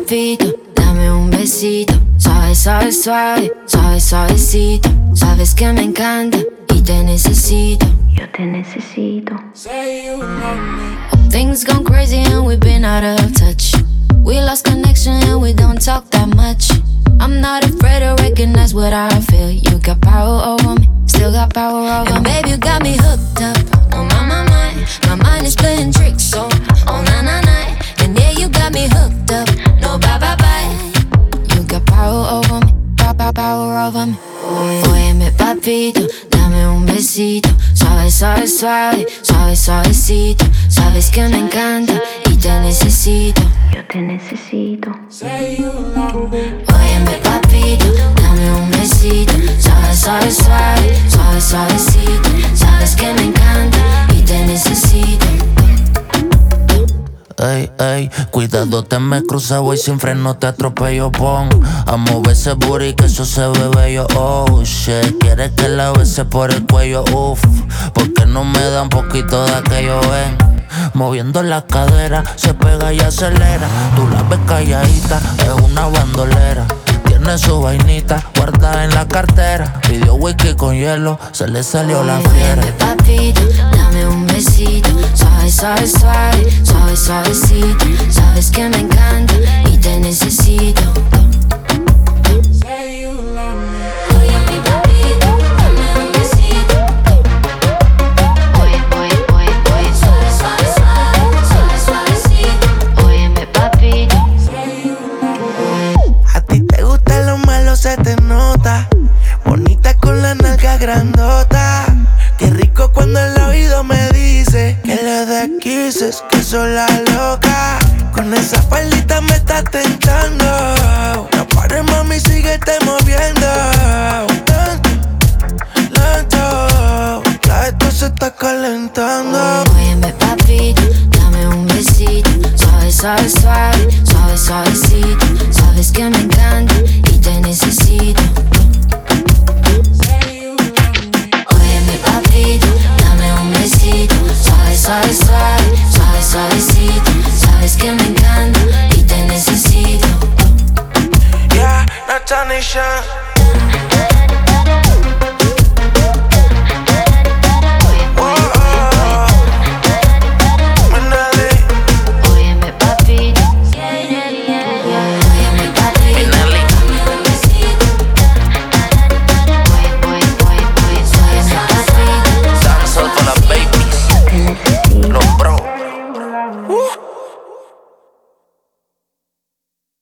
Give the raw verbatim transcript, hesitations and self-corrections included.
papito, dame un besito. Suave, suave, suave, suave, suavecito. Sabes que me encanta y te necesito. Yo te necesito. Things gone crazy and we've been out of touch. We lost connection and we don't talk that much. I'm not afraid to recognize what I feel. You got power over me, still got power over me. And babe, you got me hooked up. Oh my, my, my, my mind is playing tricks. So, oh na, na, na. And yeah, you got me hooked up. No, bye, bye, bye. You got power over me, power, power over me. Óyeme, papito, dame un besito. Suave, suave, suave, suave, suavecito. Sabes que me encanta y te necesito. Yo te necesito. Óyeme, papito, dame un besito. Suave, suave, suave, suave, suavecito. Sabes que me encanta y te necesito. Ey, ey, cuidado, te me cruza, voy sin freno, te atropello, pon a mover ese booty, que eso se ve bello, oh shit. Quieres que la bese por el cuello, uff, porque no me da un poquito de aquello, ven. Moviendo la cadera, se pega y acelera. Tú la ves calladita, es una bandolera. Tiene su vainita guardada en la cartera. Pidió whisky con hielo, se le salió la fiera. Óyeme, papito, dame un besito. Suave, suave, suave, suave, suavecito. Sabes que me encanta y te necesito. Óyeme, papito, dame un besito. Oye, oye, oye, oye, suave, suave, suave, suave, suavecito. Óyeme, papito. A ti te gusta lo malo, se te nota. Bonita con la nalga grandota. Qué rico cuando el oído me dice que le des kisses, que soy la loca. Con esa faldita me está tentando. No pares, mami, síguete moviendo. Lento, lento, la esto se está calentando. Óyeme, papito, dame un besito. Suave, suave, suave, suave, suavecito. Sabes que me encanta y te necesito. Óyeme, papito, dame un besito. Suave, suave, suave, suave, suavecito.